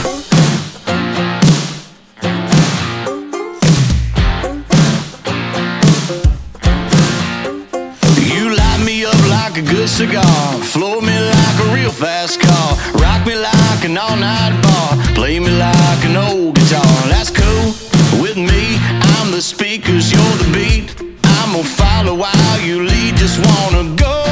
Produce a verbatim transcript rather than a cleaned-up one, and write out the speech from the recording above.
You light me up like a good cigar, floor me like a real fast car, rock me like an all-night bar, play me like an old guitar. That's cool with me. I'm the speakers, you're the beat. I'm gonna follow while you lead. Just wanna go